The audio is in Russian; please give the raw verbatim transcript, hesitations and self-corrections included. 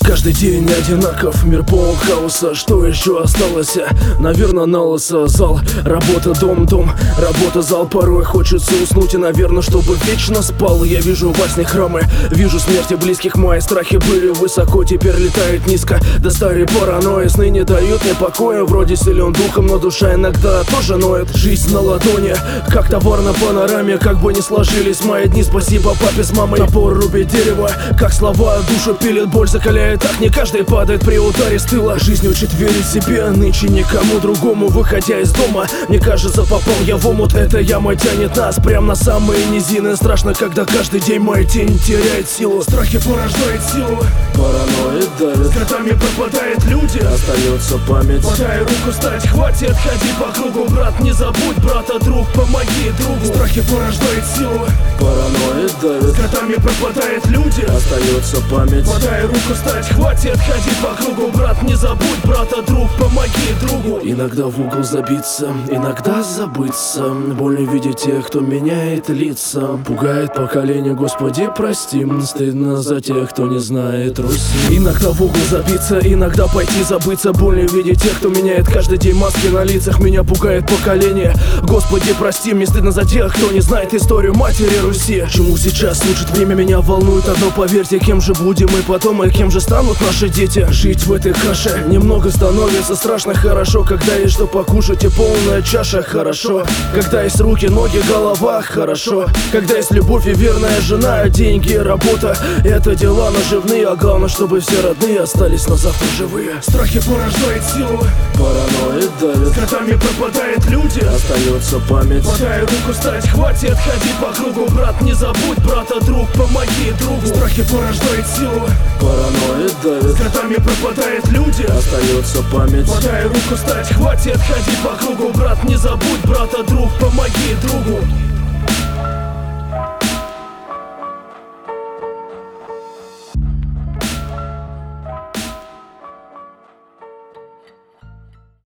Каждый день одинаков, мир полон хаоса. Что еще осталось? Наверное, на лысо. Зал, работа, дом, дом, работа, зал. Порой хочется уснуть и, наверное, чтобы вечно спал. Я вижу во сне храмы, вижу смерти близких. Мои страхи были высоко, теперь летают низко. Да старые паранойи, сны не дают мне покоя. Вроде силен духом, но душа иногда тоже ноет. Жизнь на ладони, как товар на панораме. Как бы ни сложились мои дни, спасибо папе с мамой. Топор рубит дерево, как слова душу пилит. Боль закаляет, так не каждый падает при ударе с тыла. Жизнь учит верить себе, нынче никому другому. Выходя из дома, мне кажется, попал я в омут. Эта яма тянет нас прям на самые низины. Страшно, когда каждый день моя тень теряет силу. Страхи порождает силу, паранойя давит, с годами пропадают люди, остается память. Подай руку стать, хватит ходи по кругу. Брат, не забудь брата, друг, помоги другу. Страхи порождает силу, паранойя давит, с годами пропадают люди, остается память. Подай руку стать, хватит ходи по кругу. Брат, не забудь брата, друг, помоги другу. Иногда в угол забиться, иногда забыться. Больно видеть тех, кто меняет лица. Пугает поколение, Господи, прости. Стыдно за тех, кто не знает Руси. Иногда в угол забиться, иногда пойти забыться. Больно видеть тех, кто меняет каждый день маски на лицах. Меня пугает поколение, Господи, прости. Мне стыдно за тех, кто не знает историю матери Руси. Чему сейчас служит время, меня волнует одно, поверьте. Кем же будем мы потом, и кем же станут наши дети? Жить в этой каше немного становится страшно. Хорошо, когда есть что покушать и полная чаша. Хорошо, когда есть руки, ноги, голова. Хорошо, когда есть любовь и верная жена. Деньги, работа, это дела наживные. А главное, чтобы все родные остались на завтра живые. Страхи порождает силу, паранойя давит, с годами пропадают люди, остается память. Подай руку стать, хватит ходи по кругу. Брат, не забудь брата, друг, помоги другу. Страхи порождает силу, паранойя давит, с годами пропадают люди, остается память. Подай руку стать, хватит ходи по кругу. Брат, не забудь брата, друг, помоги другу.